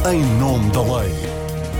Em nome da lei.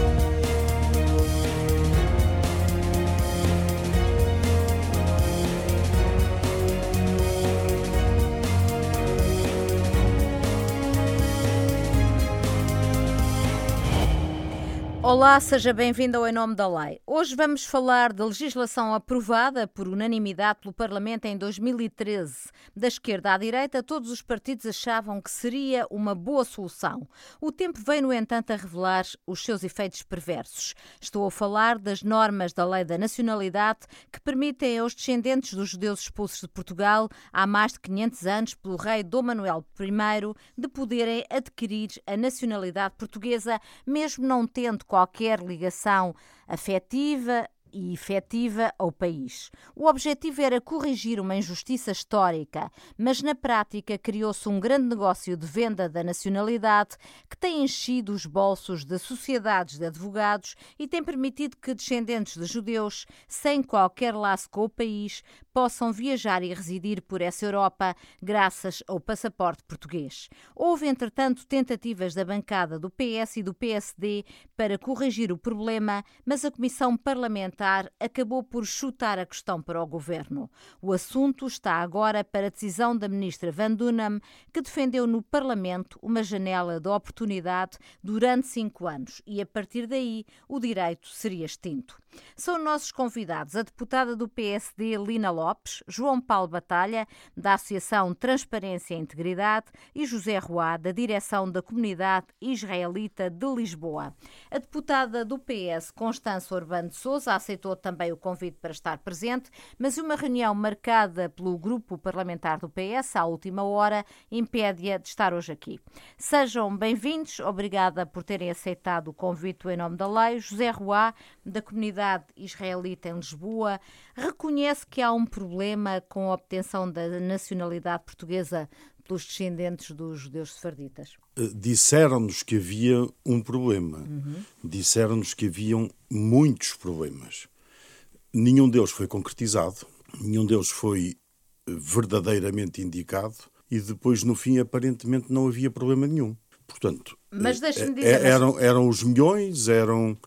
Olá, seja bem-vindo ao Em Nome da Lei. Hoje vamos falar da legislação aprovada por unanimidade pelo Parlamento em 2013. Da esquerda à direita, todos os partidos achavam que seria uma boa solução. O tempo veio, no entanto, a revelar os seus efeitos perversos. Estou a falar das normas da Lei da Nacionalidade que permitem aos descendentes dos judeus expulsos de Portugal há mais de 500 anos pelo rei Dom Manuel I de poderem adquirir a nacionalidade portuguesa, mesmo não tendo qualquer ligação afetiva e efetiva ao país. O objetivo era corrigir uma injustiça histórica, mas na prática criou-se um grande negócio de venda da nacionalidade que tem enchido os bolsos de sociedades de advogados e tem permitido que descendentes de judeus, sem qualquer laço com o país, possam viajar e residir por essa Europa graças ao passaporte português. Houve, entretanto, tentativas da bancada do PS e do PSD para corrigir o problema, mas a Comissão Parlamentar acabou por chutar a questão para o Governo. O assunto está agora para a decisão da ministra Van Dunham, que defendeu no Parlamento uma janela de oportunidade durante 5 anos e, a partir daí, o direito seria extinto. São nossos convidados a deputada do PSD Lina Lopes, João Paulo Batalha, da Associação Transparência e Integridade, e José Roá, da direção da Comunidade Israelita de Lisboa. A deputada do PS, Constança Urbano de Sousa, aceitou também o convite para estar presente, mas uma reunião marcada pelo grupo parlamentar do PS à última hora impede-a de estar hoje aqui. Sejam bem-vindos, obrigada por terem aceitado o convite em nome da lei. José Roá, da Comunidade Israelita em Lisboa, reconhece que há um problema com a obtenção da nacionalidade portuguesa pelos descendentes dos judeus sefarditas. Disseram-nos que havia um problema. Disseram-nos que haviam muitos problemas. Nenhum deles foi concretizado, nenhum deles foi verdadeiramente indicado e depois, no fim, aparentemente não havia problema nenhum. Portanto, mas deixe-me dizer, eram os milhões, eram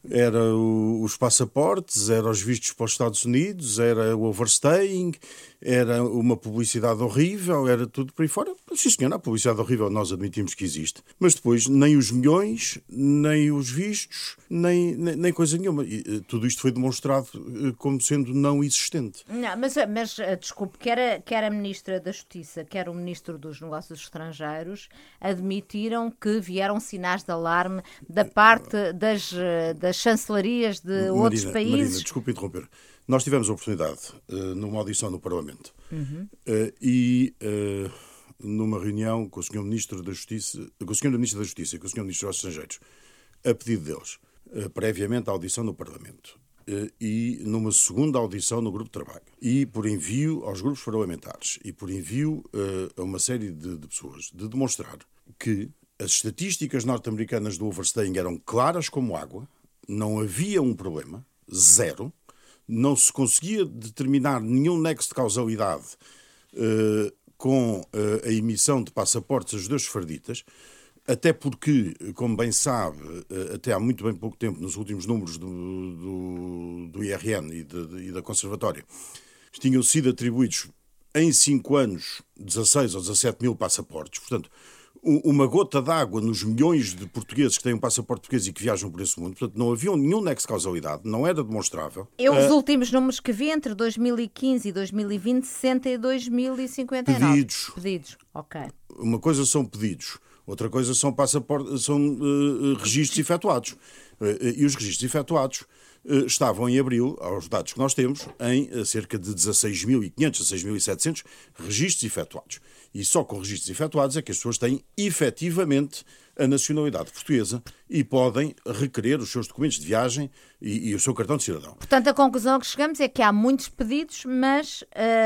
os passaportes, eram os vistos para os Estados Unidos, era o overstaying, era uma publicidade horrível, era tudo por aí fora. Sim, senhora, a publicidade horrível nós admitimos que existe. Mas depois nem os milhões, nem os vistos, nem coisa nenhuma. E tudo isto foi demonstrado como sendo não existente. Não, mas desculpe, quer a Ministra da Justiça, quer o Ministro dos Negócios Estrangeiros admitiram que vieram sinais de alarme da parte das chancelarias de outros países. Marina, desculpe interromper. Nós tivemos a oportunidade, numa audição no Parlamento, e numa reunião com o Sr. Ministro da Justiça, com o Sr. Ministro da Justiça e com o Sr. Ministro dos Estrangeiros, a pedido deles, previamente à audição no Parlamento, e numa segunda audição no Grupo de Trabalho, e por envio aos grupos parlamentares, e por envio a uma série de pessoas, de demonstrar que as estatísticas norte-americanas do overstaying eram claras como água, não havia um problema, zero, não se conseguia determinar nenhum nexo de causalidade com a emissão de passaportes a judeus sefarditas, até porque, como bem sabe, até há muito bem pouco tempo, nos últimos números do IRN e da Conservatória, tinham sido atribuídos em 5 anos 16 ou 17 mil passaportes. Portanto, uma gota d'água nos milhões de portugueses que têm um passaporte português e que viajam por esse mundo. Portanto, não havia nenhum nexo de causalidade, não era demonstrável. Os últimos números que vi entre 2015 e 2020, 62.059. Pedidos, ok. Uma coisa são pedidos, outra coisa são registros efetuados. E os registros efetuados estavam em abril, aos dados que nós temos, em cerca de 16.500 a 16.700 registros efetuados. E só com registros efetuados é que as pessoas têm efetivamente a nacionalidade portuguesa e podem requerer os seus documentos de viagem e o seu cartão de cidadão. Portanto, a conclusão a que chegamos é que há muitos pedidos, mas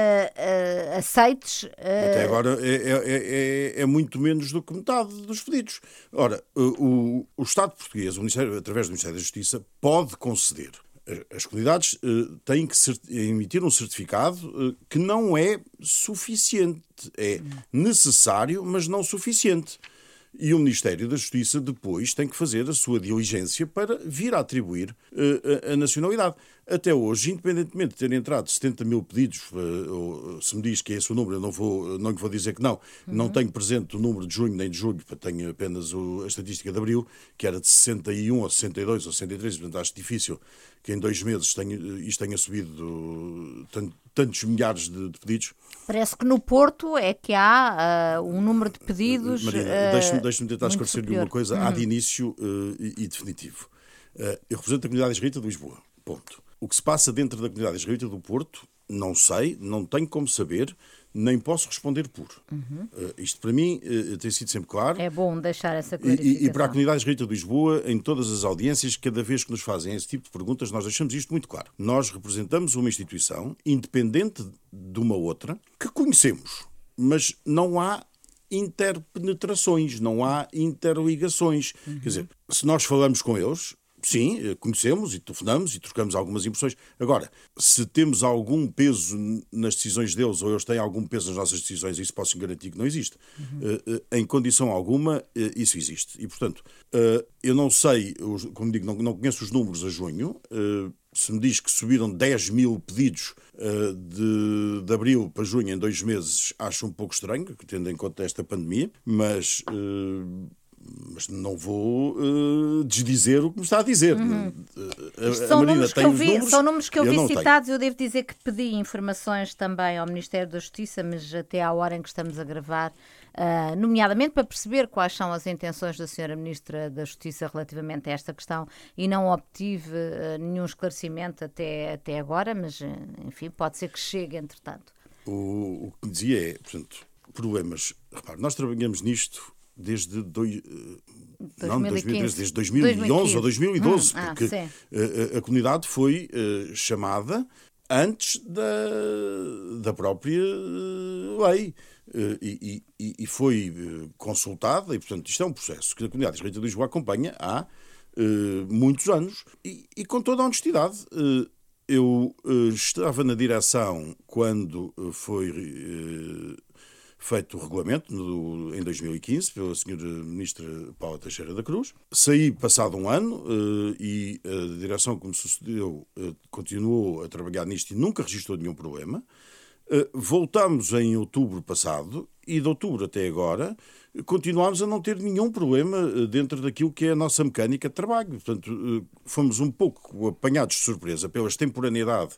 aceites... Até agora é muito menos do que metade dos pedidos. Ora, o Estado português, o Ministério, através do Ministério da Justiça, pode conceder. As comunidades têm que emitir um certificado que não é suficiente. É necessário, mas não suficiente. E o Ministério da Justiça depois tem que fazer a sua diligência para vir a atribuir a nacionalidade. Até hoje, independentemente de terem entrado 70 mil pedidos, se me diz que é esse o número, eu não lhe vou dizer que não. Não tenho presente o número de junho nem de julho, tenho apenas a estatística de abril, que era de 61 ou 62 ou 63, portanto acho difícil que em 2 meses isto tenha subido tantos milhares de pedidos. Parece que no Porto é que há um número de pedidos. Marina, deixe-me tentar esclarecer-lhe uma coisa, há de início e definitivo. Eu represento a comunidade israelita de Lisboa, ponto. O que se passa dentro da comunidade israelita do Porto, não sei, não tenho como saber, nem posso responder por. Isto para mim tem sido sempre claro. É bom deixar essa clarificação. E para a comunidade israelita de Lisboa, em todas as audiências, cada vez que nos fazem esse tipo de perguntas, nós deixamos isto muito claro. Nós representamos uma instituição independente de uma outra, que conhecemos, mas não há interpenetrações, não há interligações. Quer dizer, se nós falamos com eles, sim, conhecemos e telefonamos e trocamos algumas impressões. Agora, se temos algum peso nas decisões deles ou eles têm algum peso nas nossas decisões, isso posso garantir que não existe. Em condição alguma, isso existe. E, portanto, eu não sei, como digo, não conheço os números a junho. Se me diz que subiram 10 mil pedidos de abril para junho em 2 meses, acho um pouco estranho, tendo em conta esta pandemia, mas não vou desdizer o que me está a dizer. São números que eu vi citados. Eu devo dizer que pedi informações também ao Ministério da Justiça, mas até à hora em que estamos a gravar, nomeadamente para perceber quais são as intenções da Sra. Ministra da Justiça relativamente a esta questão, e não obtive nenhum esclarecimento até agora, mas enfim, pode ser que chegue entretanto. O que me dizia é, portanto, problemas. Repare, nós trabalhamos nisto desde 2013, desde 2011 ou 2012, porque a comunidade foi chamada antes da própria lei e foi consultada, e portanto isto é um processo que a comunidade israelita de Lisboa acompanha há muitos anos e com toda a honestidade. Eu estava na direção quando foi feito o regulamento em 2015 pela Sra. Ministra Paula Teixeira da Cruz. Saí passado um ano e a direção que me sucedeu continuou a trabalhar nisto e nunca registrou nenhum problema. Voltámos em outubro passado e de outubro até agora continuámos a não ter nenhum problema dentro daquilo que é a nossa mecânica de trabalho. Portanto, fomos um pouco apanhados de surpresa pela extemporaneidade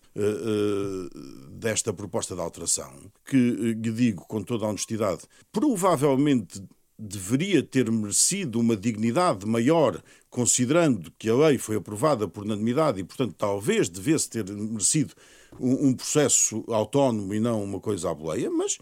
desta proposta de alteração, que, lhe digo com toda a honestidade, provavelmente deveria ter merecido uma dignidade maior, considerando que a lei foi aprovada por unanimidade e, portanto, talvez devesse ter merecido um processo autónomo e não uma coisa à boleia, mas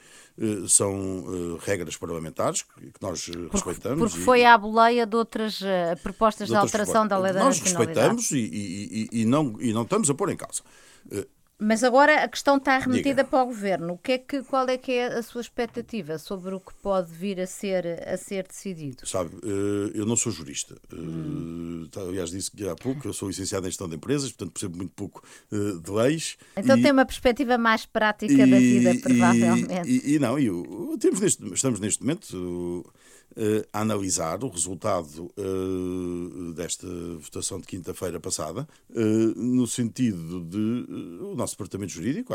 são regras parlamentares que nós respeitamos. Porque foi à boleia de outras propostas de alteração da lei da nacionalidade. Nós respeitamos e não estamos a pôr em causa. Mas agora a questão está remetida para o Governo. Qual é que é a sua expectativa sobre o que pode vir a ser decidido? Sabe, eu não sou jurista. Aliás, disse que há pouco, eu sou licenciado em gestão de empresas, portanto percebo muito pouco de leis. Então tem uma perspectiva mais prática da vida, provavelmente. Estamos neste momento a analisar o resultado desta votação de quinta-feira passada, no sentido de o nosso departamento jurídico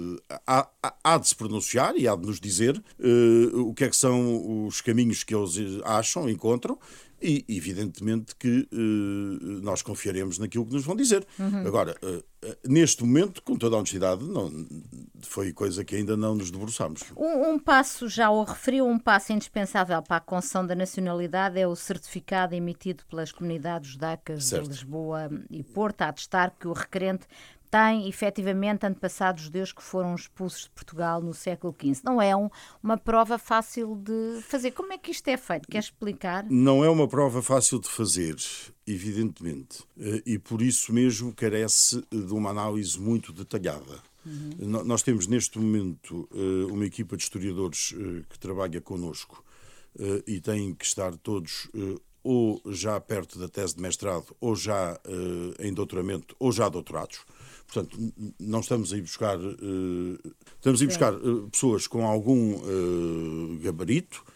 há de se pronunciar e há de nos dizer o que é que são os caminhos que eles encontram, e evidentemente que nós confiaremos naquilo que nos vão dizer. Agora, neste momento, com toda a honestidade, não, foi coisa que ainda não nos debruçámos. Um passo, já o referiu, um passo indispensável para a concessão da nacionalidade é o certificado emitido pelas comunidades judaicas de Lisboa e Porto, a atestar que o requerente tem, efetivamente, antepassados judeus que foram expulsos de Portugal no século XV. Não é uma prova fácil de fazer. Como é que isto é feito? Quer explicar? Não é uma prova fácil de fazer, evidentemente. E por isso mesmo carece de uma análise muito detalhada. Nós temos, neste momento, uma equipa de historiadores que trabalha connosco e têm que estar todos ou já perto da tese de mestrado, ou já em doutoramento, ou já doutorados. Portanto, não estamos a ir buscar... estamos a ir buscar pessoas com algum gabarito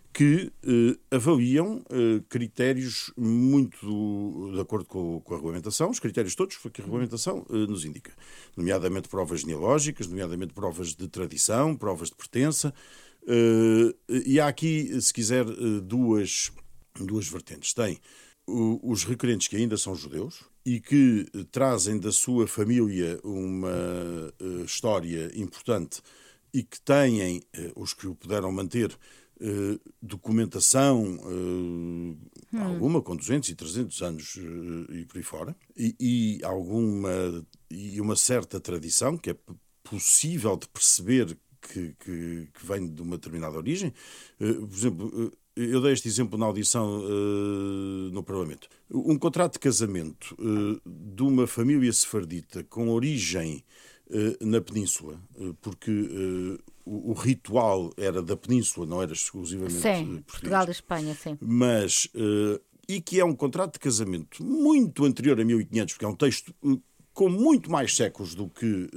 que avaliam critérios muito de acordo com a regulamentação, os critérios todos que a regulamentação nos indica, nomeadamente provas genealógicas, nomeadamente provas de tradição, provas de pertença, e há aqui, se quiser, duas vertentes. Tem os requerentes que ainda são judeus e que trazem da sua família uma história importante e que têm, os que o puderam manter, documentação alguma, com 200 e 300 anos e por aí fora, e uma certa tradição que é possível de perceber que vem de uma determinada origem. Por exemplo, eu dei este exemplo na audição no Parlamento. Um contrato de casamento de uma família sefardita com origem na Península, porque o ritual era da Península, não era exclusivamente português. Portugal e Espanha, sim. Mas, e que é um contrato de casamento muito anterior a 1500, porque é um texto com muito mais séculos do que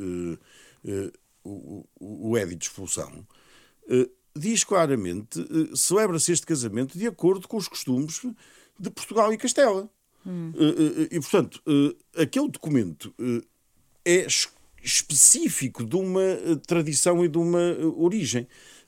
o Édito de Expulsão, diz claramente, celebra-se este casamento de acordo com os costumes de Portugal e Castela. E, portanto, aquele documento é específico de uma tradição e de uma origem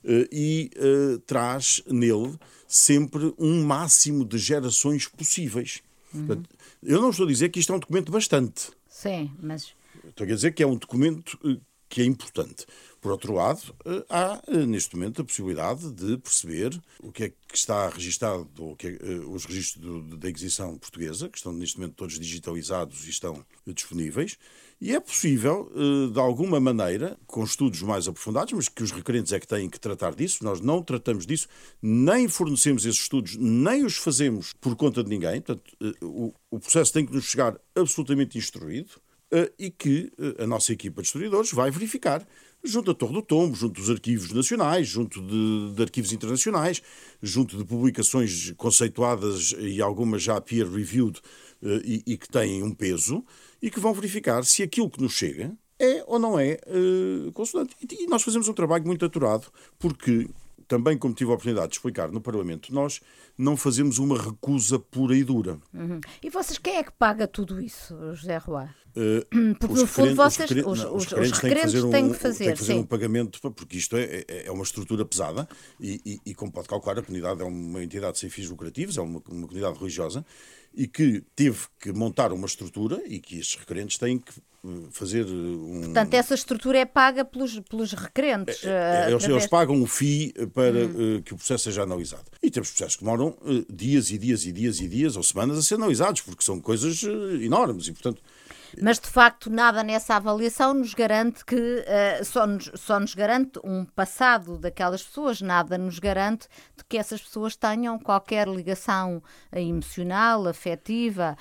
e traz nele sempre um máximo de gerações possíveis. Portanto, eu não estou a dizer que isto é um documento bastante. Sim, mas... Estou a dizer que é um documento que é importante. Por outro lado, há neste momento a possibilidade de perceber o que é que está registado, ou os registros da Inquisição Portuguesa, que estão neste momento todos digitalizados e estão disponíveis, e é possível, de alguma maneira, com estudos mais aprofundados, mas que os requerentes é que têm que tratar disso, nós não tratamos disso, nem fornecemos esses estudos, nem os fazemos por conta de ninguém, portanto, o processo tem que nos chegar absolutamente instruído, e que a nossa equipa de historiadores vai verificar junto à Torre do Tombo, junto dos arquivos nacionais, junto de arquivos internacionais, junto de publicações conceituadas e algumas já peer-reviewed e que têm um peso, e que vão verificar se aquilo que nos chega é ou não é consonante. E nós fazemos um trabalho muito aturado, porque, também como tive a oportunidade de explicar no Parlamento, nós não fazemos uma recusa pura e dura. E vocês, quem é que paga tudo isso, José Roá? Porque no fundo os requerentes têm que fazer um pagamento, porque isto é uma estrutura pesada e como pode calcular, a comunidade é uma entidade sem fins lucrativos, é uma comunidade religiosa e que teve que montar uma estrutura e que estes requerentes têm que fazer Portanto, essa estrutura é paga pelos requerentes. Eles pagam o FII para que o processo seja analisado. E temos processos que demoram dias e dias e dias e dias ou semanas a ser analisados, porque são coisas enormes e, portanto... Mas, de facto, nada nessa avaliação nos garante que... só nos garante um passado daquelas pessoas, nada nos garante de que essas pessoas tenham qualquer ligação emocional, afetiva,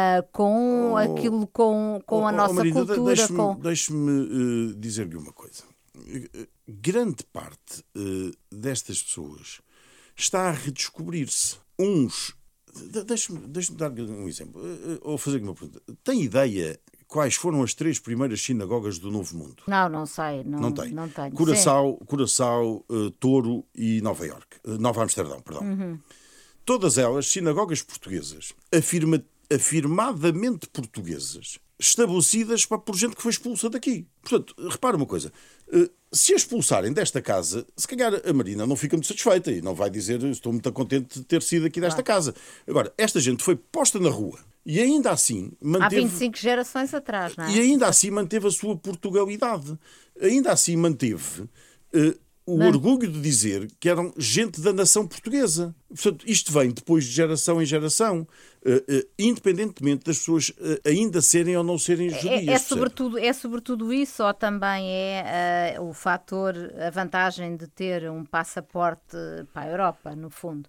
com aquilo, com a nossa Marina, cultura. Deixe-me dizer-lhe uma coisa. Grande parte destas pessoas está a redescobrir-se. Uns... Deixe-me dar um exemplo, ou fazer-lhe uma pergunta. Tem ideia quais foram as 3 primeiras sinagogas do Novo Mundo? Não sei. Não tenho. Curaçao, Touro e Nova Amsterdão, perdão. Todas elas, sinagogas portuguesas, afirmadamente portuguesas, estabelecidas por gente que foi expulsa daqui. Portanto, repara uma coisa, se a expulsarem desta casa, se calhar a Marina não fica muito satisfeita e não vai dizer estou muito contente de ter sido aqui desta casa. Agora, esta gente foi posta na rua e ainda assim manteve... Há 25 gerações atrás, não é? E ainda assim manteve a sua Portugalidade. Ainda assim manteve... o orgulho de dizer que eram gente da nação portuguesa. Portanto, isto vem depois de geração em geração, independentemente das pessoas ainda serem ou não serem judias. É sobretudo isso, ou também é o fator, a vantagem de ter um passaporte para a Europa, no fundo?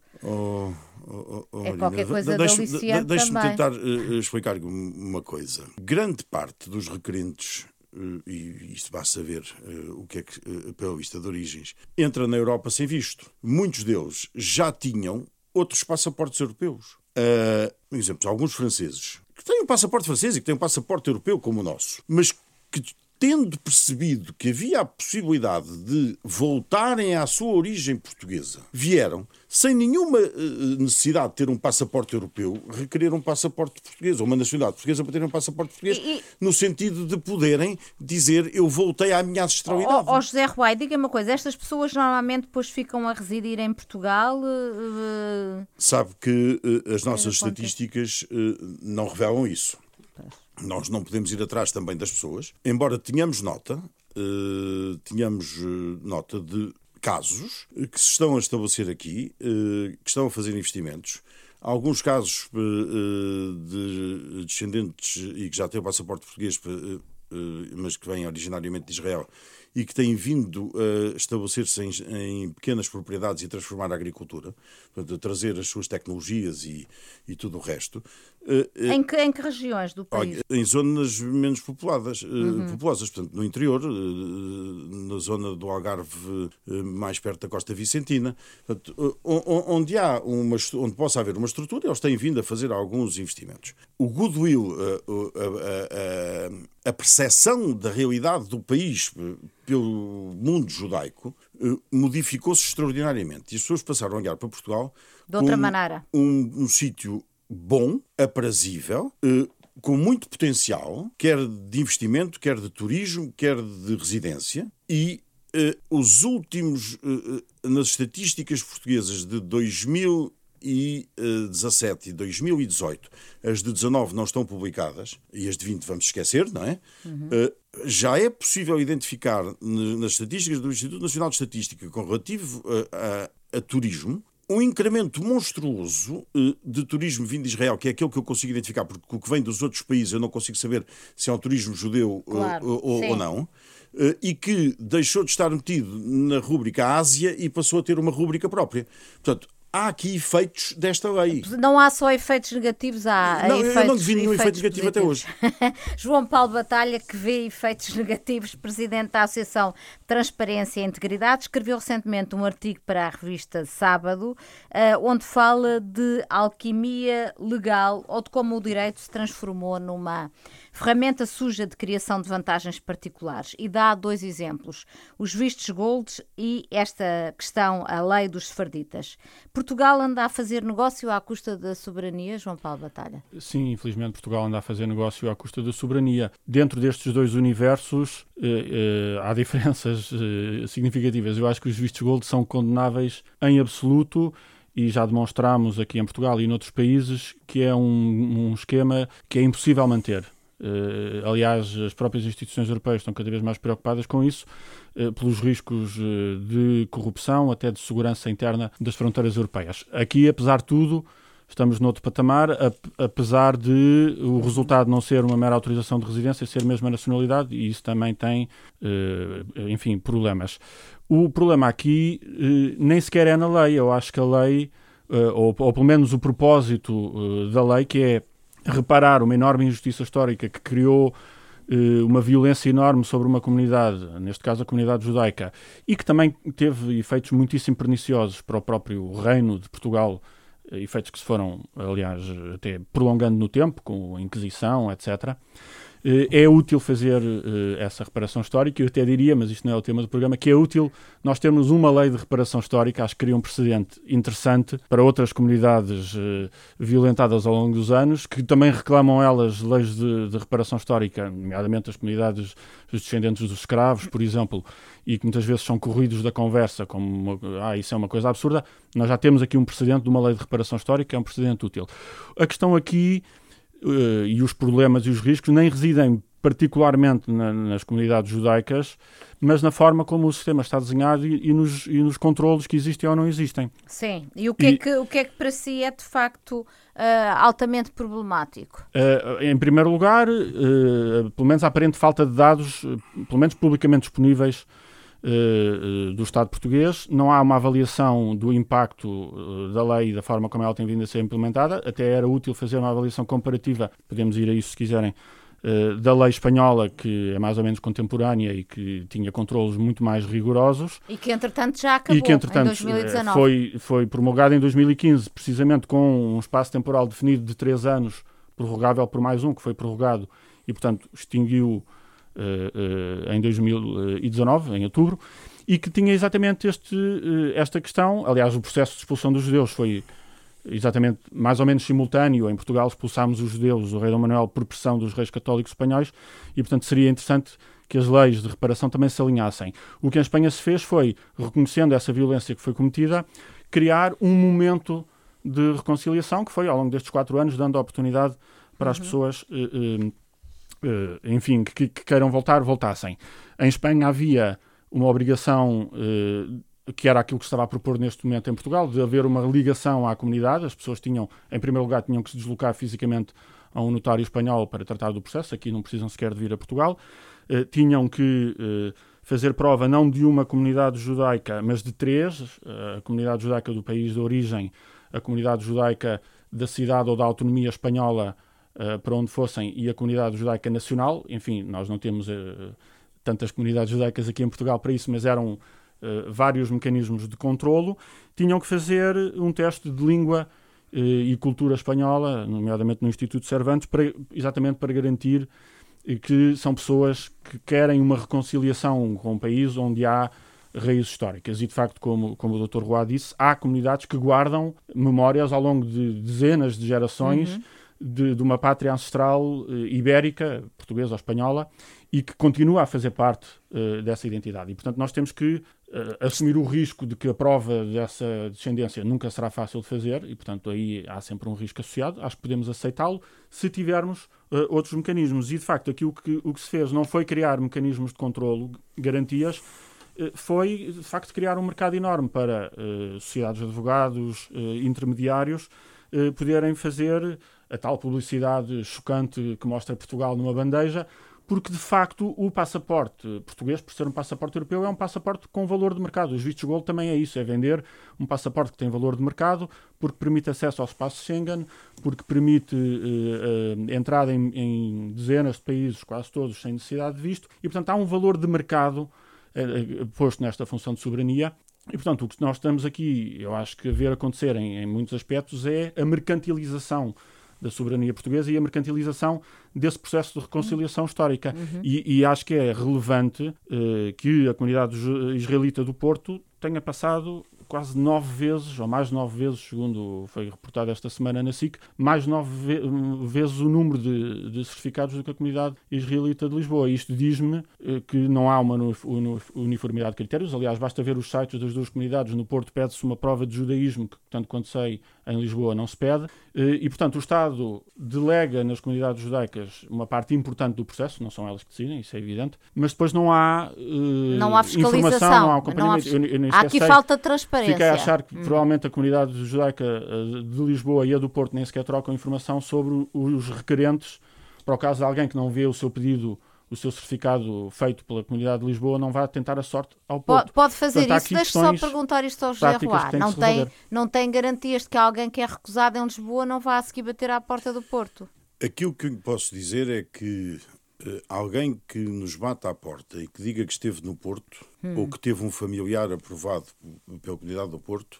É qualquer coisa de aliciante também. Deixe-me tentar explicar-lhe uma coisa. Grande parte dos requerentes, e isto basta saber o que é que, pela lista de origens, entra na Europa sem visto. Muitos deles já tinham outros passaportes europeus. Por exemplo, alguns franceses que têm um passaporte francês e que têm um passaporte europeu como o nosso, mas que tendo percebido que havia a possibilidade de voltarem à sua origem portuguesa, vieram, sem nenhuma necessidade de ter um passaporte europeu, requerer um passaporte português, ou uma nacionalidade portuguesa para ter um passaporte português, no sentido de poderem dizer, eu voltei à minha ancestralidade. José Ruai, diga-me uma coisa, estas pessoas normalmente depois ficam a residir em Portugal? Sabe que as nossas estatísticas não revelam isso. Nós não podemos ir atrás também das pessoas, embora tenhamos nota de casos que se estão a estabelecer aqui, que estão a fazer investimentos. Alguns casos de descendentes e que já têm o passaporte português, mas que vêm originariamente de Israel, e que têm vindo a estabelecer-se em pequenas propriedades e transformar a agricultura, portanto, a trazer as suas tecnologias e tudo o resto. Em que regiões do país? Em zonas menos populosas, portanto, no interior, na zona do Algarve, mais perto da Costa Vicentina, portanto, onde possa haver uma estrutura, eles têm vindo a fazer alguns investimentos. O goodwill, a percepção da realidade do país pelo mundo judaico modificou-se extraordinariamente. E as pessoas passaram a olhar para Portugal de outra maneira. Um sítio bom, aprazível, com muito potencial, quer de investimento, quer de turismo, quer de residência. E os últimos, nas estatísticas portuguesas de 2017 e 2018, as de 19 não estão publicadas, e as de 20 vamos esquecer, não é? Já é possível identificar nas estatísticas do Instituto Nacional de Estatística com relativo a turismo, um incremento monstruoso de turismo vindo de Israel, que é aquele que eu consigo identificar, porque o que vem dos outros países eu não consigo saber se é um turismo judeu ou não, e que deixou de estar metido na rúbrica Ásia e passou a ter uma rúbrica própria. Portanto, há aqui efeitos desta lei. Não há só efeitos negativos, há efeitos. Eu não vi nenhum efeito negativo até hoje. João Paulo Batalha, que vê efeitos negativos, presidente da Associação Transparência e Integridade, escreveu recentemente um artigo para a revista Sábado, onde fala de alquimia legal ou de como o direito se transformou numa ferramenta suja de criação de vantagens particulares, e dá 2 exemplos, os vistos gold e esta questão, a lei dos sefarditas. Portugal anda a fazer negócio à custa da soberania, João Paulo Batalha? Sim, infelizmente Portugal anda a fazer negócio à custa da soberania. Dentro destes 2 universos há diferenças significativas. Eu acho que os vistos gold são condenáveis em absoluto, e já demonstramos aqui em Portugal e noutros países que é um esquema que é impossível manter. Aliás, as próprias instituições europeias estão cada vez mais preocupadas com isso, pelos riscos de corrupção, até de segurança interna das fronteiras europeias. Aqui, apesar de tudo, estamos noutro patamar, apesar de o resultado não ser uma mera autorização de residência, ser mesmo a nacionalidade, e isso também tem, problemas. O problema aqui nem sequer é na lei. Eu acho que a lei, ou pelo menos o propósito da lei, que é reparar uma enorme injustiça histórica que criou uma violência enorme sobre uma comunidade, neste caso a comunidade judaica, e que também teve efeitos muitíssimo perniciosos para o próprio reino de Portugal, efeitos que se foram, aliás, até prolongando no tempo, com a Inquisição, etc. É útil fazer essa reparação histórica. Eu até diria, mas isto não é o tema do programa, que é útil nós termos uma lei de reparação histórica. Acho que cria um precedente interessante para outras comunidades violentadas ao longo dos anos, que também reclamam elas leis de reparação histórica, nomeadamente as comunidades, os descendentes dos escravos, por exemplo, e que muitas vezes são corridos da conversa como isso é uma coisa absurda. Nós já temos aqui um precedente de uma lei de reparação histórica, é um precedente útil. A questão aqui, e os problemas e os riscos, nem residem particularmente nas comunidades judaicas, mas na forma como o sistema está desenhado e nos controlos que existem ou não existem. Sim, e o que é que para si é de facto altamente problemático? Em primeiro lugar, pelo menos a aparente falta de dados, pelo menos publicamente disponíveis, do Estado português. Não há uma avaliação do impacto da lei e da forma como ela tem vindo a ser implementada. Até era útil fazer uma avaliação comparativa, podemos ir a isso se quiserem, da lei espanhola, que é mais ou menos contemporânea e que tinha controlos muito mais rigorosos. E que, entretanto, já acabou, em 2019. Foi promulgada em 2015, precisamente com um espaço temporal definido de 3 anos, prorrogável por mais um, que foi prorrogado, e, portanto, extinguiu em 2019, em outubro, e que tinha exatamente esta questão. Aliás, o processo de expulsão dos judeus foi exatamente mais ou menos simultâneo. Em Portugal expulsámos os judeus, o rei Dom Manuel, por pressão dos reis católicos espanhóis, e portanto seria interessante que as leis de reparação também se alinhassem. O que em Espanha se fez foi, reconhecendo essa violência que foi cometida, criar um momento de reconciliação, que foi, ao longo destes 4 anos, dando a oportunidade para as pessoas, enfim, que queiram voltar, voltassem. Em Espanha havia uma obrigação, que era aquilo que se estava a propor neste momento em Portugal, de haver uma ligação à comunidade. As pessoas tinham, em primeiro lugar, tinham que se deslocar fisicamente a um notário espanhol para tratar do processo. Aqui não precisam sequer de vir a Portugal. Tinham que fazer prova não de uma comunidade judaica, mas de 3, a comunidade judaica do país de origem, a comunidade judaica da cidade ou da autonomia espanhola para onde fossem, e a comunidade judaica nacional. Enfim, nós não temos tantas comunidades judaicas aqui em Portugal para isso, mas eram vários mecanismos de controlo. Tinham que fazer um teste de língua e cultura espanhola, nomeadamente no Instituto Cervantes, exatamente para garantir que são pessoas que querem uma reconciliação com um país onde há raízes históricas. E, de facto, como o Dr. Roy disse, há comunidades que guardam memórias ao longo de dezenas de gerações de uma pátria ancestral ibérica, portuguesa ou espanhola, e que continua a fazer parte dessa identidade. E, portanto, nós temos que assumir o risco de que a prova dessa descendência nunca será fácil de fazer, e, portanto, aí há sempre um risco associado. Acho que podemos aceitá-lo se tivermos outros mecanismos. E, de facto, aqui o que se fez não foi criar mecanismos de controlo, garantias, foi, de facto, criar um mercado enorme para sociedades de advogados, intermediários, poderem fazer a tal publicidade chocante que mostra Portugal numa bandeja, porque, de facto, o passaporte português, por ser um passaporte europeu, é um passaporte com valor de mercado. Os vistos gold também é isso, é vender um passaporte que tem valor de mercado, porque permite acesso ao espaço Schengen, porque permite entrada em dezenas de países, quase todos, sem necessidade de visto, e, portanto, há um valor de mercado posto nesta função de soberania. E, portanto, o que nós estamos aqui, eu acho que a ver acontecer em muitos aspectos, é a mercantilização da soberania portuguesa e a mercantilização desse processo de reconciliação histórica. E acho que é relevante que a comunidade israelita do Porto tenha passado quase 9 vezes, ou mais de 9 vezes, segundo foi reportado esta semana na SIC, mais de 9 vezes o número de certificados do que a comunidade israelita de Lisboa. Isto diz-me que não há uma uniformidade de critérios. Aliás, basta ver os sites das duas comunidades. No Porto pede-se uma prova de judaísmo, que, tanto quanto sei, em Lisboa não se pede. E, portanto, o Estado delega nas comunidades judaicas uma parte importante do processo, não são elas que decidem, isso é evidente, mas depois não há fiscalização, não há acompanhamento. Há aqui falta de transparência. Fiquei a achar que provavelmente a comunidade judaica de Lisboa e a do Porto nem sequer trocam informação sobre os requerentes, para o caso de alguém que não vê o seu pedido, o seu certificado feito pela comunidade de Lisboa, não vai tentar a sorte ao Porto. Pode fazer. Portanto, isso. Deixa-me só perguntar isto ao José Roy. Não tem garantias de que alguém que é recusado em Lisboa não vá a seguir bater à porta do Porto? Aquilo que eu posso dizer é que alguém que nos bate à porta e que diga que esteve no Porto ou que teve um familiar aprovado pela comunidade do Porto,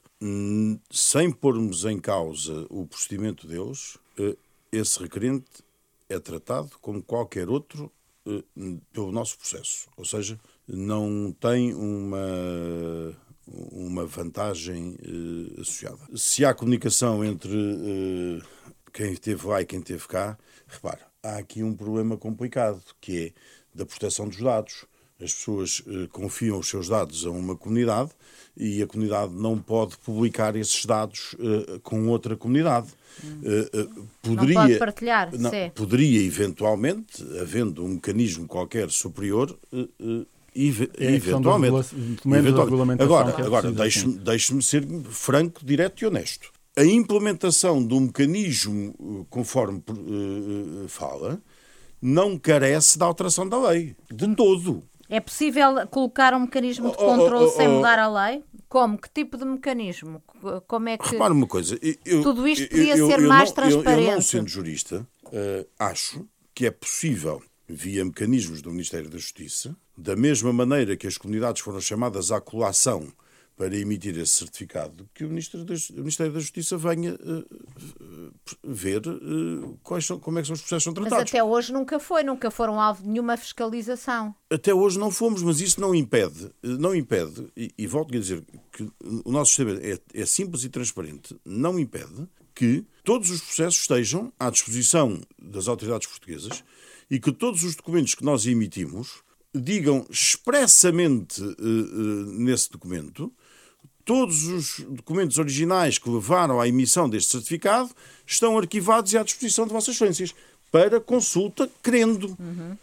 sem pormos em causa o procedimento deles, esse requerente é tratado como qualquer outro pelo nosso processo. Ou seja, não tem uma vantagem associada. Se há comunicação entre quem esteve lá e quem esteve cá, repara, há aqui um problema complicado, que é da proteção dos dados. As pessoas confiam os seus dados a uma comunidade e a comunidade não pode publicar esses dados com outra comunidade. Não pode partilhar. Poderia, eventualmente, havendo um mecanismo qualquer superior, eventualmente. Agora deixe-me ser franco, direto e honesto. A implementação de um mecanismo, conforme fala, não carece da alteração da lei, de todo. É possível colocar um mecanismo de controle sem mudar a lei? Como? Que tipo de mecanismo? Como é que... Repara uma coisa. Tudo isto podia ser mais transparente. Eu não sendo jurista, acho que é possível, via mecanismos do Ministério da Justiça, da mesma maneira que as comunidades foram chamadas à colação para emitir esse certificado, que o Ministério da Justiça venha ver como é que os processos são tratados. Mas até hoje nunca foram alvo de nenhuma fiscalização. Até hoje não fomos, mas isso não impede, e volto a dizer que o nosso sistema é simples e transparente, não impede que todos os processos estejam à disposição das autoridades portuguesas e que todos os documentos que nós emitimos digam expressamente nesse documento todos os documentos originais que levaram à emissão deste certificado estão arquivados e à disposição de Vossas Excelências para consulta, querendo.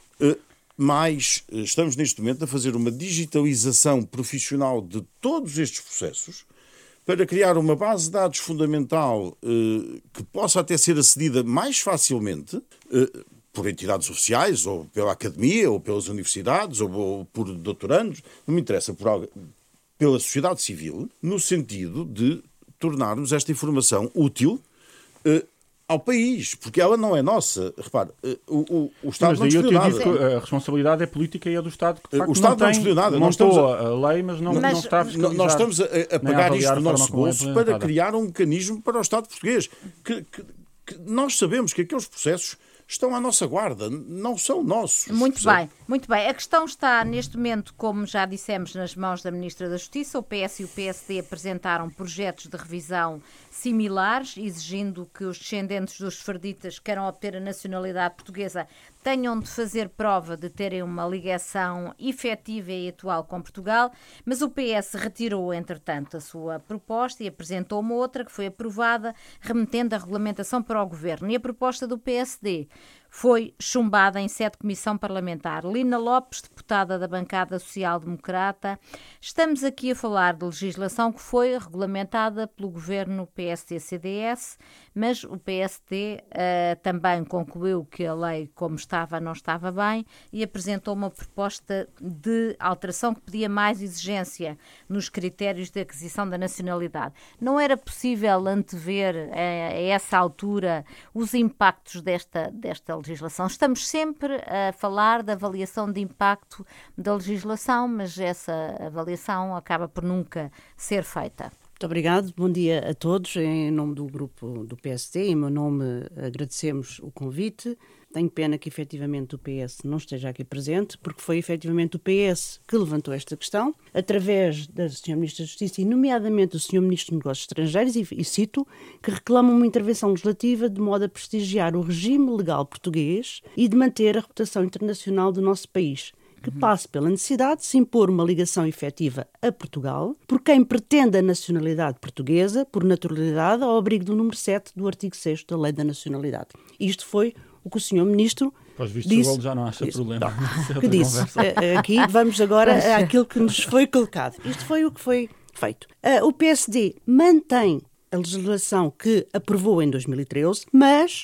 Mas estamos neste momento a fazer uma digitalização profissional de todos estes processos para criar uma base de dados fundamental que possa até ser acedida mais facilmente por entidades oficiais, ou pela academia, ou pelas universidades, ou por doutorandos, não me interessa, pela sociedade civil, no sentido de tornarmos esta informação útil ao país, porque ela não é nossa. Repare, o Estado não discute nada. A responsabilidade é política e é do Estado que, de facto, o Estado não discute nada. Montou a lei, mas não está a fiscalizar. Nós estamos a pagar isto do nosso bolso para criar um mecanismo para o Estado português. Que nós sabemos que aqueles processos estão à nossa guarda, não são nossos. Muito bem. A questão está, neste momento, como já dissemos, nas mãos da Ministra da Justiça. O PS e o PSD apresentaram projetos de revisão similares, exigindo que os descendentes dos sefarditas que queiram obter a nacionalidade portuguesa tenham de fazer prova de terem uma ligação efetiva e atual com Portugal, mas o PS retirou, entretanto, a sua proposta e apresentou uma outra que foi aprovada, remetendo a regulamentação para o Governo. E a proposta do PSD foi chumbada em sede de comissão parlamentar. Lina Lopes, deputada da bancada social-democrata. Estamos aqui a falar de legislação que foi regulamentada pelo governo PSD-CDS, mas o PSD também concluiu que a lei, como estava, não estava bem e apresentou uma proposta de alteração que pedia mais exigência nos critérios de aquisição da nacionalidade. Não era possível antever a essa altura os impactos desta legislação? Estamos sempre a falar da avaliação de impacto da legislação, mas essa avaliação acaba por nunca ser feita. Muito obrigado, bom dia a todos. Em nome do grupo do PSD, em meu nome, agradecemos o convite. Tenho pena que efetivamente o PS não esteja aqui presente, porque foi efetivamente o PS que levantou esta questão, através da Sra. Ministra da Justiça e nomeadamente do Sr. Ministro dos Negócios Estrangeiros, e cito, que reclamam uma intervenção legislativa de modo a prestigiar o regime legal português e de manter a reputação internacional do nosso país, que passe pela necessidade de se impor uma ligação efetiva a Portugal por quem pretende a nacionalidade portuguesa por naturalidade ao abrigo do número 7 do artigo 6º da Lei da Nacionalidade. Isto foi o que o Sr. Ministro disse. O já não acha problema. Que disse. Aqui vamos agora àquilo que nos foi colocado. Isto foi o que foi feito. O PSD mantém a legislação que aprovou em 2013, mas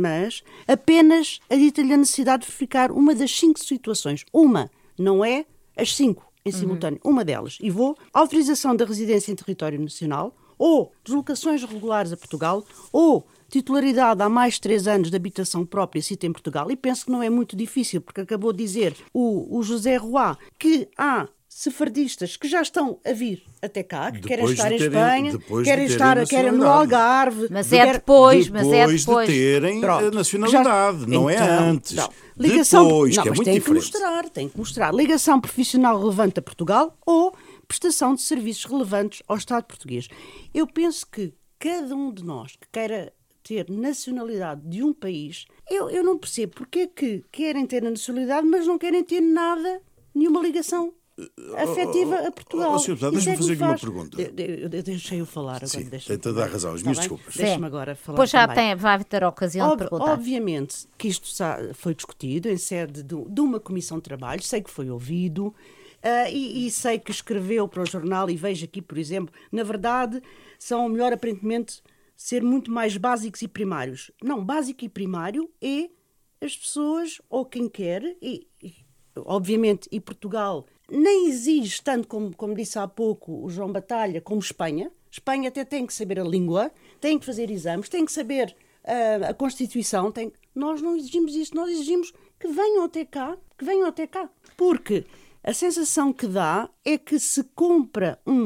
apenas adita-lhe a necessidade de verificar uma das 5 situações. Uma, não é as 5 em simultâneo, uma delas. E autorização da residência em território nacional, ou deslocações regulares a Portugal, ou titularidade há mais de 3 anos de habitação própria cita em Portugal. E penso que não é muito difícil, porque acabou de dizer o José Roá que há sefardistas que já estão a vir até cá, que querem estar em Espanha, querem no Algarve. Mas é depois de terem a nacionalidade, não é antes. Ligação, depois, que é muito diferente. Tem que mostrar ligação profissional relevante a Portugal ou prestação de serviços relevantes ao Estado português. Eu penso que cada um de nós que queira ter nacionalidade de um país, eu não percebo porque é que querem ter a nacionalidade, mas não querem ter nada, nenhuma ligação afetiva a Portugal. Deixa-me fazer uma pergunta. Deixei-o falar agora. Sim, tem toda a razão. As minhas desculpas. Deixa-me agora falar. Pois já vai ter a ocasião de perguntar. Obviamente que isto foi discutido em sede de uma comissão de trabalho, sei que foi ouvido e sei que escreveu para o jornal e vejo aqui, por exemplo, na verdade, são melhor aparentemente ser muito mais básicos e primários. Não, básico e primário é as pessoas ou quem quer, obviamente, e Portugal nem exige tanto como disse há pouco o João Batalha, como Espanha. Espanha até tem que saber a língua, tem que fazer exames, tem que saber a Constituição. Nós não exigimos isso, nós exigimos que venham até cá, Porque a sensação que dá é que se compra um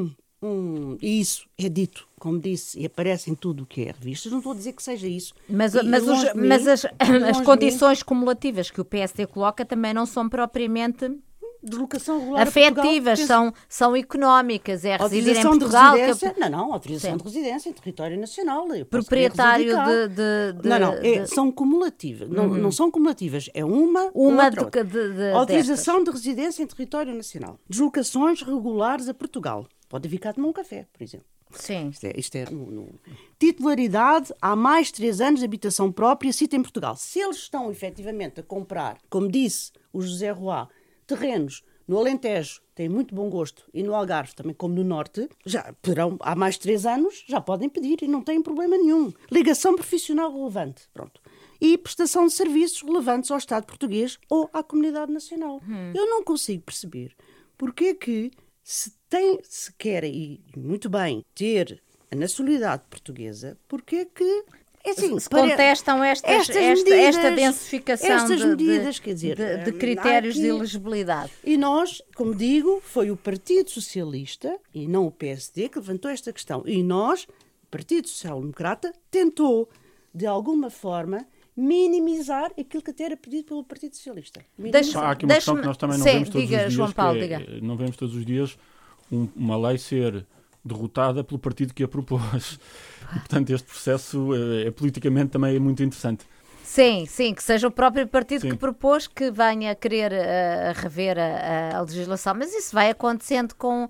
e isso é dito, como disse, e aparece em tudo o que é revistas, não estou a dizer que seja isso. Mas as condições cumulativas que o PSD coloca também não são propriamente deslocação regular afetivas, são económicas, é residir em Portugal. Autorização de residência em território nacional. Proprietário são cumulativas. Não são cumulativas, é uma autorização de residência em território nacional. Deslocações regulares a Portugal. Pode vir cá tomar um café, por exemplo. Sim. Isto é titularidade há mais de 3 anos de habitação própria, sítio em Portugal. Se eles estão efetivamente a comprar, como disse o José Roá, terrenos no Alentejo, têm muito bom gosto, e no Algarve, também como no Norte, já poderão, há mais de 3 anos, já podem pedir e não têm problema nenhum. Ligação profissional relevante, pronto. E prestação de serviços relevantes ao Estado português ou à comunidade nacional. Eu não consigo perceber porque é que se quer, e muito bem, ter a nacionalidade portuguesa, porque é que se contestam esta densificação medidas, quer dizer, de critérios de elegibilidade. E nós, como digo, foi o Partido Socialista e não o PSD que levantou esta questão. E nós, o Partido Social Democrata, tentou, de alguma forma, minimizar aquilo que até era pedido pelo Partido Socialista. Há aqui uma questão que nós também não vemos todos os dias, João Paulo, não vemos todos os dias uma lei ser derrotada pelo partido que a propôs. E, portanto, este processo é politicamente também muito interessante. Sim, que seja o próprio partido que propôs que venha querer rever a legislação. Mas isso vai acontecendo com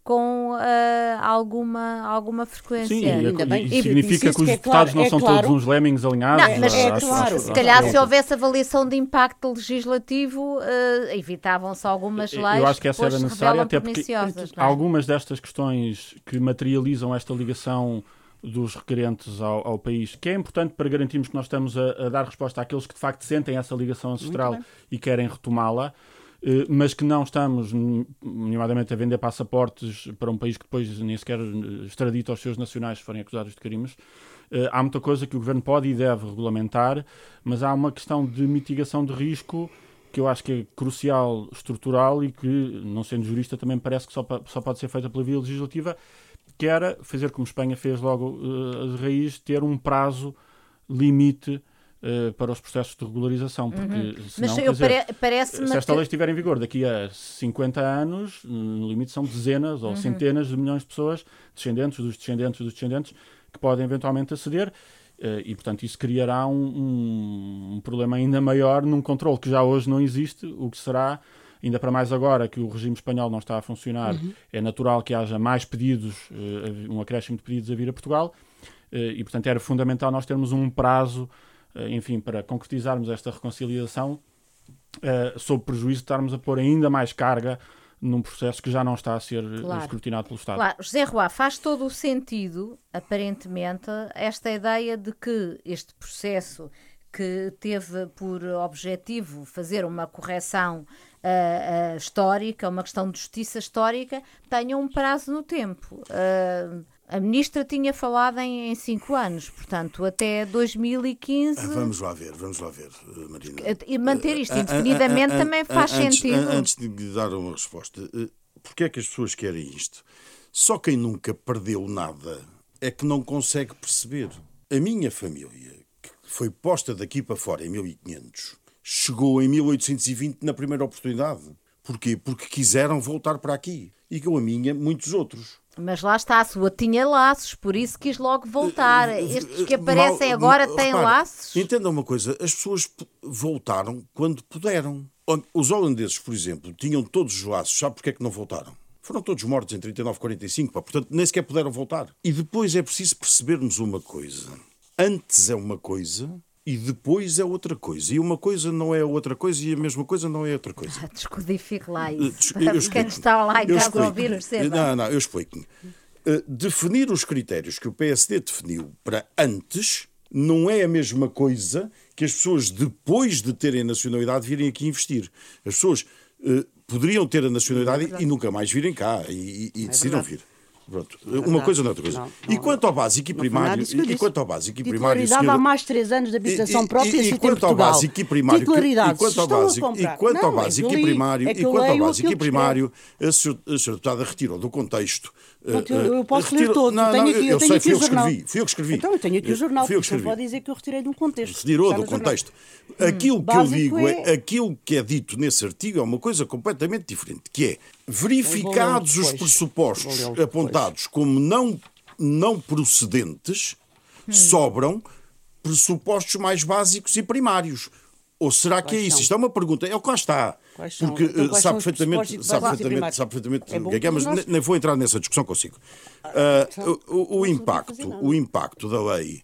alguma frequência. Sim, e significa que os deputados não são todos uns lemmings alinhados. Não, mas se calhar se houvesse avaliação de impacto legislativo, evitavam-se algumas leis. Eu acho que essa era necessária, até porque algumas destas questões que materializam esta ligação dos requerentes ao país, que é importante para garantirmos que nós estamos a dar resposta àqueles que de facto sentem essa ligação ancestral e querem retomá-la, mas que não estamos, minimamente, a vender passaportes para um país que depois nem sequer extradita os seus nacionais se forem acusados de crimes. Há muita coisa que o Governo pode e deve regulamentar, mas há uma questão de mitigação de risco que eu acho que é crucial, estrutural e que, não sendo jurista, também parece que só pode ser feita pela via legislativa, que era fazer como Espanha fez logo de raiz, ter um prazo limite para os processos de regularização, porque senão, se esta lei estiver em vigor daqui a 50 anos, no limite são dezenas ou centenas de milhões de pessoas, descendentes dos descendentes dos descendentes, que podem eventualmente aceder, e portanto isso criará um problema ainda maior num controle que já hoje não existe, o que será, ainda para mais agora que o regime espanhol não está a funcionar, é natural que haja mais pedidos, um acréscimo de pedidos a vir a Portugal, e portanto era fundamental nós termos um prazo, enfim, para concretizarmos esta reconciliação, sob prejuízo de estarmos a pôr ainda mais carga num processo que já não está a ser escrutinado pelo Estado. Claro, José Roá, faz todo o sentido, aparentemente, esta ideia de que este processo que teve por objetivo fazer uma correção histórica, uma questão de justiça histórica, tenha um prazo no tempo. A Ministra tinha falado em 5 anos, portanto, até 2015... Vamos lá ver, Marina. E manter isto indefinidamente também faz sentido. Antes de lhe dar uma resposta, porquê é que as pessoas querem isto? Só quem nunca perdeu nada é que não consegue perceber. A minha família, que foi posta daqui para fora em 1500, chegou em 1820 na primeira oportunidade. Porquê? Porque quiseram voltar para aqui. E com a minha, muitos outros. Mas lá está, a sua tinha laços, por isso quis logo voltar. Estes que aparecem agora têm laços? Entenda uma coisa, as pessoas voltaram quando puderam. Os holandeses, por exemplo, tinham todos os laços. Sabe porque é que não voltaram? Foram todos mortos em 39, 45, portanto nem sequer puderam voltar. E depois é preciso percebermos uma coisa. Antes é uma coisa e depois é outra coisa. E uma coisa não é outra coisa e a mesma coisa não é outra coisa. Descodifique lá isso. Quem está lá em casa a ouvir, perceba. Não, eu explico. Definir os critérios que o PSD definiu para antes não é a mesma coisa que as pessoas, depois de terem a nacionalidade, virem aqui investir. As pessoas poderiam ter a nacionalidade e nunca mais virem cá e decidiram vir. Pronto. Uma coisa não é outra coisa. E quanto ao básico e primário, titularidade há mais de 3 anos de habitação própria e quanto ao básico e primário, e quanto ao básico e primário, a senhora deputada retirou do contexto Eu posso ler todo. Eu tenho aqui o jornal. Fui eu que escrevi. Então, eu tenho aqui o jornal, porque não pode dizer que eu retirei de um contexto. Retirou do contexto. Aquilo que eu digo aquilo que é dito nesse artigo é uma coisa completamente diferente, que é verificados os pressupostos apontados como não procedentes, sobram pressupostos mais básicos e primários. Ou será que é isso? Isto é uma pergunta. É o que lá está. Porque sabe perfeitamente o que é, mas nem vou entrar nessa discussão consigo. O impacto da lei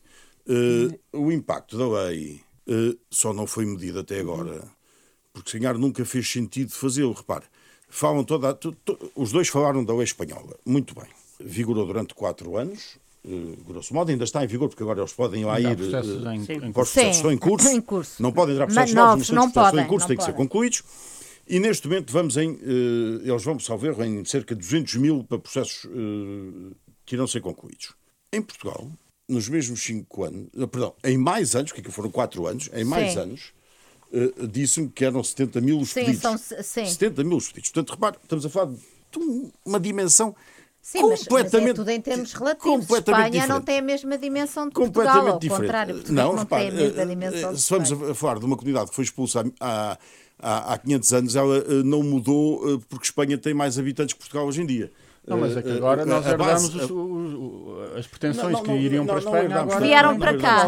só não foi medido até agora porque Senhar nunca fez sentido fazê-lo. Repare, os dois falaram da lei espanhola. Muito bem. Vigorou durante 4 anos. Grosso modo, ainda está em vigor, porque agora eles podem lá ir. Os processos estão em curso. Não podem entrar processos novos, mas os processos estão em curso, têm que ser concluídos. E neste momento eles vão, salvo erro, em cerca de 200 mil para processos que irão ser concluídos. Em Portugal, nos mesmos 5 anos, em mais anos, porque aqui foram 4 anos, em mais anos, disse-me que eram 70 mil os pedidos. 70 mil os pedidos. Portanto, repare, estamos a falar de uma dimensão. Sim, mas é tudo em termos relativos. Espanha diferente. Não tem a mesma dimensão de Portugal, ao contrário, Portugal não tem a mesma dimensão de se vamos a falar de uma comunidade que foi expulsa há 500 anos, ela não mudou porque Espanha tem mais habitantes que Portugal hoje em dia. Não, mas é que agora nós herdamos as pretensões que iriam para a Espanha. Agora vieram para cá.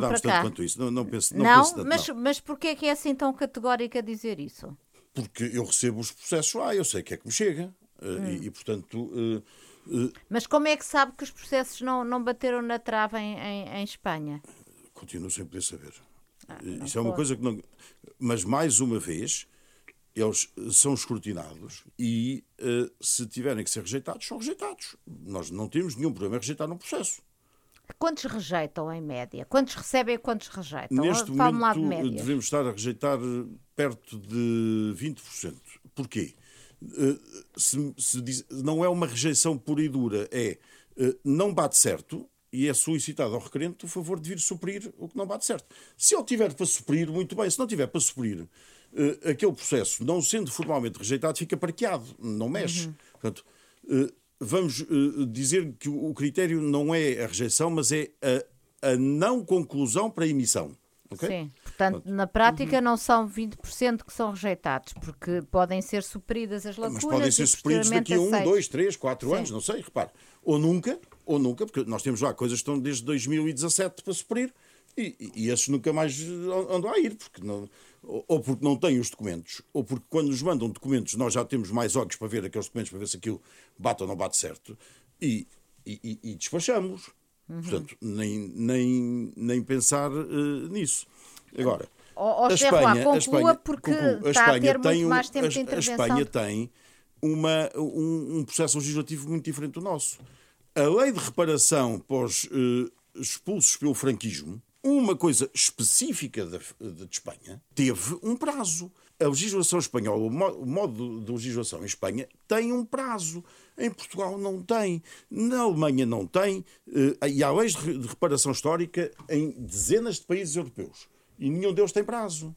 Mas porquê é assim tão categórico a dizer isso? Porque eu recebo os processos lá, eu sei o que é que me chega. E portanto... Mas como é que sabe que os processos não bateram na trave em Espanha? Continuo sem poder saber. Isso é uma coisa que não... Mas, mais uma vez, eles são escrutinados e, se tiverem que ser rejeitados, são rejeitados. Nós não temos nenhum problema em rejeitar um processo. Quantos rejeitam, em média? Quantos recebem e quantos rejeitam? Neste momento, devemos estar a rejeitar perto de 20%. Porquê? Não é uma rejeição pura e dura, não bate certo e é solicitado ao requerente o favor de vir suprir o que não bate certo. Se ele tiver para suprir, muito bem. Se não tiver para suprir, aquele processo, não sendo formalmente rejeitado, fica parqueado, não mexe. Portanto, vamos dizer que o critério não é a rejeição, mas é a não conclusão para a emissão. Okay? Sim, portanto, na prática não são 20% que são rejeitados, porque podem ser supridas as lacunas. Mas podem ser supridos daqui a 1, 2, 3, 4 anos, não sei, repare. Ou nunca, porque nós temos lá coisas que estão desde 2017 para suprir e esses nunca mais andam a ir, ou porque não têm os documentos, ou porque quando nos mandam documentos nós já temos mais olhos para ver aqueles documentos, para ver se aquilo bate ou não bate certo, e despachamos. Portanto, nem pensar nisso. Agora, a Espanha, conclua porque está a ter muito mais tempo de intervenção. A Espanha tem um processo legislativo muito diferente do nosso. A lei de reparação pós expulsos pelo franquismo, uma coisa específica de Espanha, teve um prazo. A legislação espanhola, o modo de legislação em Espanha tem um prazo. Em Portugal não tem. Na Alemanha não tem. E há leis de reparação histórica em dezenas de países europeus. E nenhum deles tem prazo.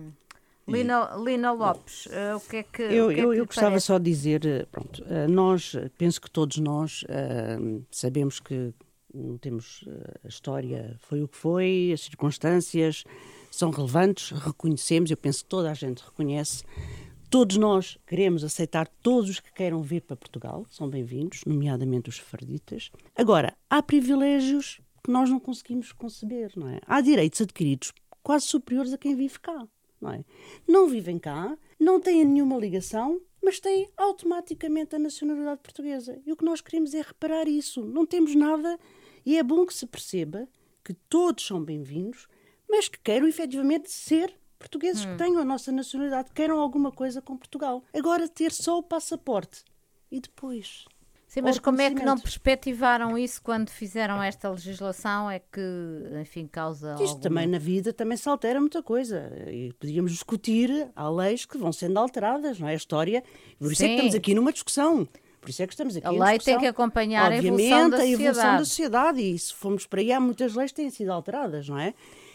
Lina Lopes, o que é que Eu gostava só de dizer, pronto, penso que todos nós sabemos que não temos a história, foi o que foi, as circunstâncias são relevantes, reconhecemos, eu penso que toda a gente reconhece. Todos nós queremos aceitar todos os que queiram vir para Portugal, são bem-vindos, nomeadamente os sefarditas. Agora, há privilégios que nós não conseguimos conceber, não é? Há direitos adquiridos quase superiores a quem vive cá, não é? Não vivem cá, não têm nenhuma ligação, mas têm automaticamente a nacionalidade portuguesa. E o que nós queremos é reparar isso. Não temos nada e é bom que se perceba que todos são bem-vindos, mas que queiram efetivamente ser portugueses, que tenham a nossa nacionalidade, queiram alguma coisa com Portugal. Agora, ter só o passaporte e depois... Sim, mas como é que não perspectivaram isso quando fizeram esta legislação? É que, enfim, causa Isto também na vida também se altera muita coisa. E podíamos discutir, há leis que vão sendo alteradas, não é? A história... Por isso é que estamos aqui numa discussão. Por isso é que estamos aqui a lei tem que acompanhar a evolução da sociedade. E se formos para aí, há muitas leis que têm sido alteradas, não é?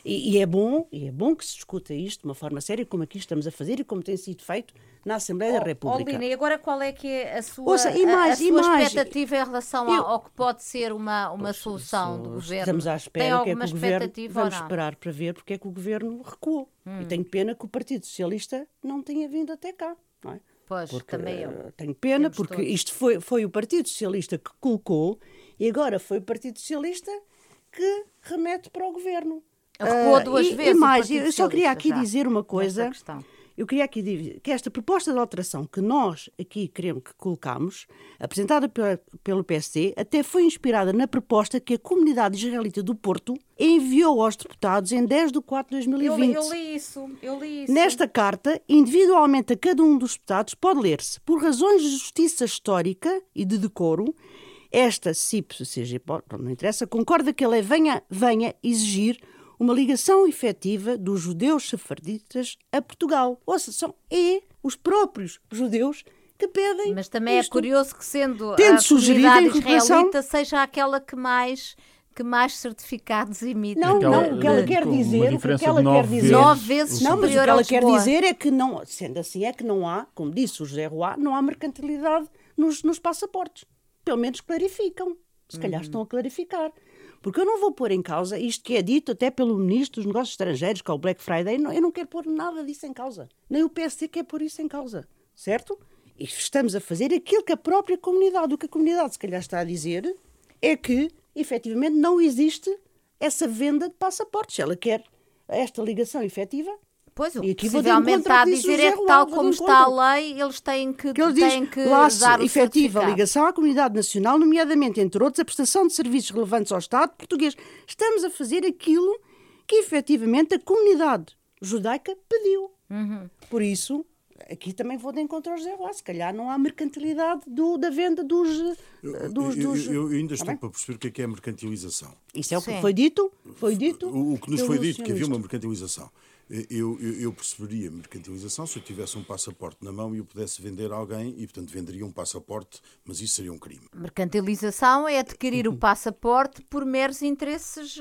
E é bom que se discuta isto de uma forma séria, como aqui estamos a fazer e como tem sido feito na Assembleia da República. Lina, e agora qual é que é a sua, Ouça, a sua expectativa em relação ao que pode ser uma solução do Governo? Estamos à espera. Tem que é alguma que o governo, expectativa ou vamos não? esperar para ver porque é que o Governo recuou. E tenho pena que o Partido Socialista não tenha vindo até cá. Não é? Pois, Porque, também eu. tenho pena, Temos porque todos. isto foi o Partido Socialista que colocou e agora foi o Partido Socialista que remete para o Governo. Recuou duas vezes E o mais, Partido eu só queria Socialista aqui já, dizer uma nesta coisa. questão. Eu queria aqui dizer que esta proposta de alteração que nós aqui queremos que colocamos, apresentada pelo PSD, até foi inspirada na proposta que a comunidade israelita do Porto enviou aos deputados em 10 de 4 de 2020. Eu li isso. Nesta carta, individualmente a cada um dos deputados pode ler-se, por razões de justiça histórica e de decoro, esta CIP, seja, não interessa, concorda que a lei venha exigir uma ligação efetiva dos judeus sefarditas a Portugal. Ou seja, são os próprios judeus que pedem Mas também isto. é curioso que, sendo Tendo a sugerido a comunidade incorporação- israelita, seja aquela que mais certificados emite. Não, Aquela- o que ela quer com uma dizer, o que diferença ela de quer 9 dizer... vezes. 9 vezes Não, mas o superior que ela a quer Lisboa. dizer é que, não, sendo assim, é que não há, como disse o José Roá, não há mercantilidade nos passaportes. Pelo menos clarificam. Se calhar estão a clarificar. Porque eu não vou pôr em causa isto que é dito até pelo Ministro dos Negócios Estrangeiros, que é o Black Friday. Eu não quero pôr nada disso em causa. Nem o PSD quer pôr isso em causa. Certo? E estamos a fazer aquilo que a própria comunidade, o que a comunidade se calhar está a dizer, é que, efetivamente, não existe essa venda de passaportes. Ela quer esta ligação efetiva. Pois, o E que aqui vou de possivelmente encontro está ao a que disse dizer o é José que, tal Roá, vou como de está encontro. a lei, eles têm que Que ele diz, laço dar o efetiva certificado. ligação à comunidade nacional, nomeadamente, entre outros, a prestação de serviços relevantes ao Estado português. Estamos a fazer aquilo que, efetivamente, a comunidade judaica pediu. Por isso, aqui também vou de encontro ao José Roá. Se calhar não há mercantilidade da venda dos... Eu ainda Está estou bem? para perceber o que é a mercantilização. Isso é o que Sim. foi dito. O que nos pelo foi dito, que Sr. havia uma Ministro. mercantilização. Eu perceberia mercantilização se eu tivesse um passaporte na mão e eu pudesse vender a alguém e, portanto, venderia um passaporte, mas isso seria um crime. Mercantilização é adquirir o passaporte por meros interesses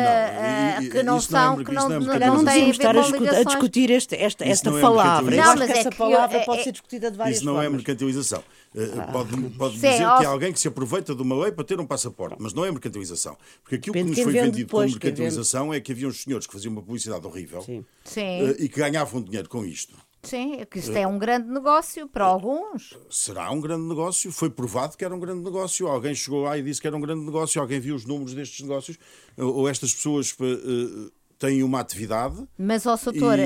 que não isso não é são, que isso não é não Se calhar não têm a devíamos ver estar com a ligações. discutir esta não é palavra. Eu Não, acho mas que é essa que palavra eu- pode ser discutida de várias Isso não é formas. mercantilização. Pode Sim, dizer ó- que há alguém que se aproveita de uma lei para ter um passaporte, mas não é mercantilização. Porque aquilo que Depende nos de quem foi vende vendido depois, como quem vende. mercantilização é que havia uns senhores que faziam uma publicidade horrível Sim. Sim, e que ganhavam dinheiro com isto. sim, é que isto é um grande negócio para alguns. Será um grande negócio? Foi provado que era um grande negócio. Alguém chegou lá e disse que era um grande negócio. Alguém viu os números destes negócios. Ou estas pessoas têm uma atividade. Mas, ó Soutor,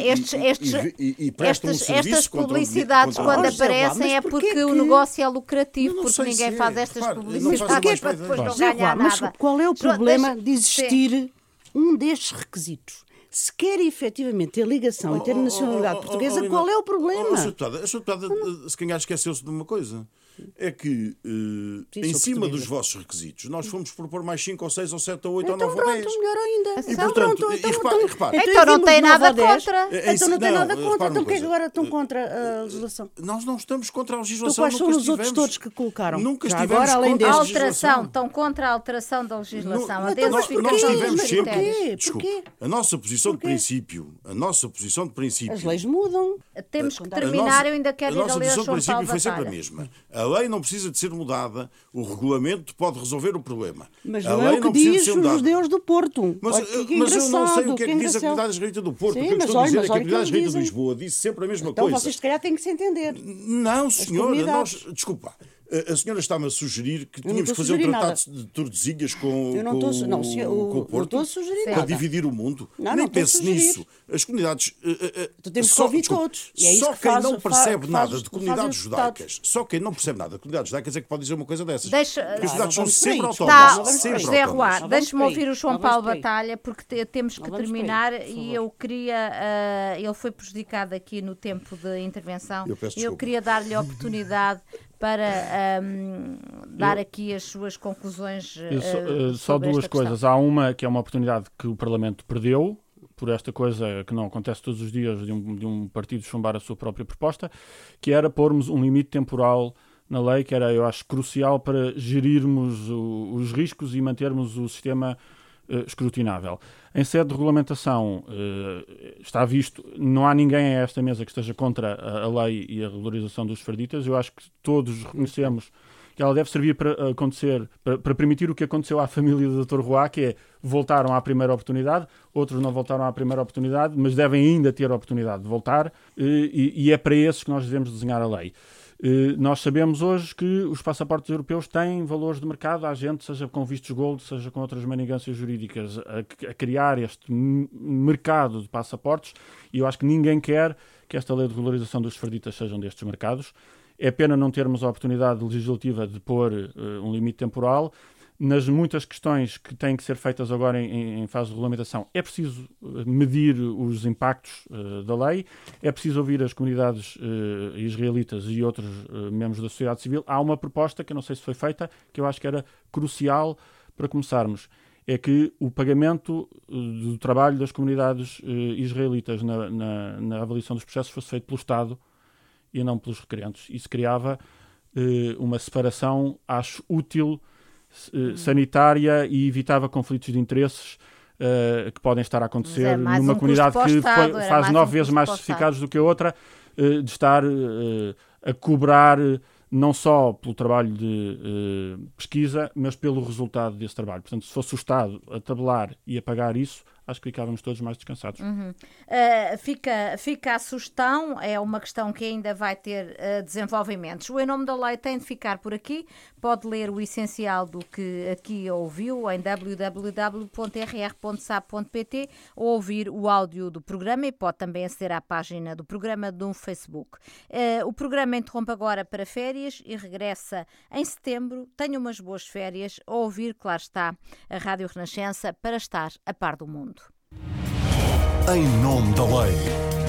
prestam um serviço estas contra o publicidades, contra o- quando Oh, José Vá, aparecem, mas é porquê porque o que- negócio é lucrativo, Eu não porque sei ninguém se é. faz estas Repare, não publicidades faz a mais para ideia. depois não José ganhar Roá, mas nada. qual é o João, problema deixa- de existir um destes requisitos? Se quer efetivamente ter ligação e ter nacionalidade portuguesa, qual é o problema? A Sra. Deputada, se calhar esqueceu-se de uma coisa. É que, em sou cima portuguesa. dos vossos requisitos, nós fomos propor mais 5 ou 6 ou 7 ou 8 ou Então 9 ou 10. pronto, melhor ainda. E, Então portanto, pronto, e repare, Então não vimos tem 9 nada ou 10. contra. Então não tem nada repare contra. uma Então porquê é que coisa. agora estão contra a legislação? Nós não estamos contra a Então legislação. quais são nunca os outros estivemos. todos que colocaram? Nunca Já estivemos agora, além contra A a destes. alteração, legislação. estão contra a alteração da legislação. Não, A então, mas densificação nós porquê? dos tivemos sempre. critérios. Porquê? Desculpe, Porquê? a nossa posição de Porquê? princípio. A nossa posição de princípio. As leis mudam. Temos que A terminar, nossa- eu ainda quero ir A a nossa ler a posição de João princípio Paulo foi sempre a Batalha. mesma. A lei não precisa de ser mudada, o regulamento pode resolver o problema. Mas a não lei é o que não precisa de diz ser os mudada. judeus do Porto. Mas, Olha, que mas eu não sei engraçado, o que é que diz a engraçado. comunidade israelita do Porto. Sim, o que eu mas estou a olha, dizer é mas que a olha o que comunidade israelita de dizem. Lisboa disse sempre a mesma Então coisa. vocês se calhar têm que se entender. Não, senhora, comunidades. desculpa. A senhora está-me a sugerir que Eu não tínhamos que estou a fazer um sugerir tratado de Tordesilhas com, Eu não estou a- não, com, senhor, com o não Porto estou a sugerir para nada. dividir o mundo. Não, Nem não estou a pense sugerir. nisso. As comunidades. Então temos que ouvir todos. E é isso só que quem faz- não percebe faz- nada faz- de comunidades fazem os deputados. judaicas, só quem não percebe nada de comunidades judaicas é que pode dizer uma coisa dessas. Deixa- Porque as Ah, cidades não são vamos por aí. sempre Tá, autónomas. não vamos por aí. sempre José autónomas. Roá, Não vamos deixe-me por aí. ouvir o João Não vamos Paulo por aí. Batalha, porque temos que Não vamos por aí, terminar por e favor. eu queria. Ele foi prejudicado aqui no tempo de intervenção. Eu peço Eu desculpa. queria dar-lhe a oportunidade para dar aqui as suas conclusões. Só sobre duas esta questão. coisas. Há uma que é uma oportunidade que o Parlamento perdeu, por esta coisa que não acontece todos os dias, de um partido chumbar a sua própria proposta, que era pormos um limite temporal na lei, que era, eu acho, crucial para gerirmos os riscos e mantermos o sistema escrutinável. Em sede de regulamentação, está visto, não há ninguém a esta mesa que esteja contra a lei e a regularização dos sefarditas. Eu acho que todos reconhecemos que ela deve servir para acontecer, para permitir o que aconteceu à família do Dr. Roy, que é voltaram à primeira oportunidade, outros não voltaram à primeira oportunidade, mas devem ainda ter a oportunidade de voltar, e é para esses que nós devemos desenhar a lei. Nós sabemos hoje que os passaportes europeus têm valores de mercado. Há gente, seja com vistos gold, seja com outras manigâncias jurídicas, a criar este mercado de passaportes, e eu acho que ninguém quer que esta lei de regularização dos sefarditas sejam destes mercados. É pena não termos a oportunidade legislativa de pôr um limite temporal. Nas muitas questões que têm que ser feitas agora em fase de regulamentação, é preciso medir os impactos da lei, é preciso ouvir as comunidades israelitas e outros membros da sociedade civil. Há uma proposta, que eu não sei se foi feita, que eu acho que era crucial para começarmos. É que o pagamento do trabalho das comunidades israelitas na avaliação dos processos fosse feito pelo Estado e não pelos requerentes. Isso criava uma separação, acho, útil, sanitária, e evitava conflitos de interesses que podem estar a acontecer numa comunidade que faz 9 vezes mais certificados do que a outra, de estar a cobrar não só pelo trabalho de pesquisa, mas pelo resultado desse trabalho. Portanto, se fosse o Estado a tabelar e a pagar isso, acho que ficávamos todos mais descansados. Fica a sugestão, é uma questão que ainda vai ter desenvolvimentos. O Em Nome da Lei tem de ficar por aqui. Pode ler o essencial do que aqui ouviu em www.rr.sap.pt ou ouvir o áudio do programa, e pode também aceder à página do programa no Facebook. O programa interrompe agora para férias e regressa em setembro. Tenha umas boas férias a ouvir, claro está, a Rádio Renascença, para estar a par do mundo. Em Nome da Lei.